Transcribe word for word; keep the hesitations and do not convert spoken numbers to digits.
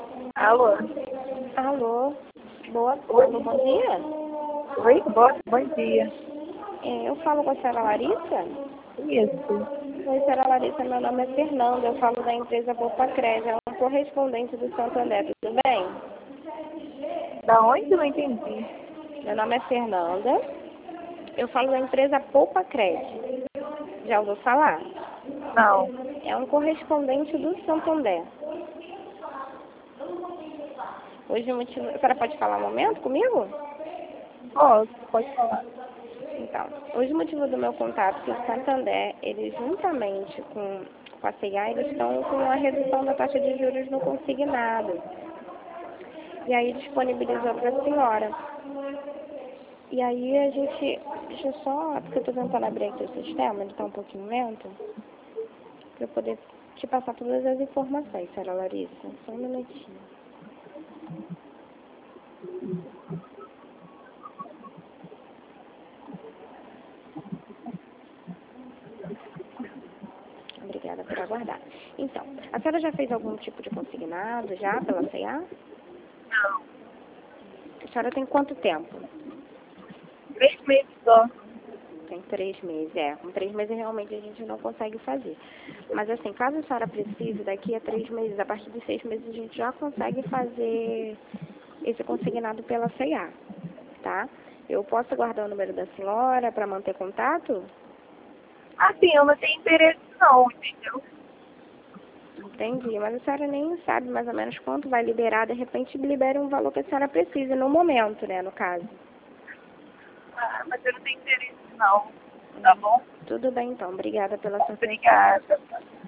Alô? Alô? Boa, Oi? alô, bom dia. Oi? Bom, bom dia. É, eu falo com a senhora Larissa? Isso. Oi, senhora Larissa, meu nome é Fernanda, eu falo da empresa Poupa Crédito, é um correspondente do Santo André, tudo bem? Da onde eu não entendi? Meu nome é Fernanda, eu falo da empresa Poupa Crédito. Já ouviu falar? Não. É um correspondente do Santo André. Hoje o motivo... A senhora pode falar um momento comigo? Posso, pode falar. Então, hoje o motivo do meu contato é que o Santander, eles juntamente com, com a C I A, eles estão com a redução da taxa de juros no consignado. E aí disponibilizou para a senhora. E aí a gente, deixa eu só, porque eu estou tentando abrir aqui o sistema, ele está um pouquinho lento, para eu poder te passar todas as informações, senhora Larissa. Só um minutinho. Obrigada por aguardar. Então, a senhora já fez algum tipo de consignado já pela C I A? Não. A senhora tem quanto tempo? Três meses só. Tem três meses, é. Com três meses realmente a gente não consegue fazer. Mas assim, caso a senhora precise, daqui a três meses, a partir de seis meses, a gente já consegue fazer esse consignado pela C I A, tá? Eu posso guardar o número da senhora para manter contato? Assim, eu não tenho interesse não, entendeu? Entendi, mas a senhora nem sabe mais ou menos quanto vai liberar, de repente libere um valor que a senhora precise no momento, né, no caso. Ah, mas eu não tenho interesse não. Tá bom? Tudo bem então, obrigada pela sua atenção. Obrigada.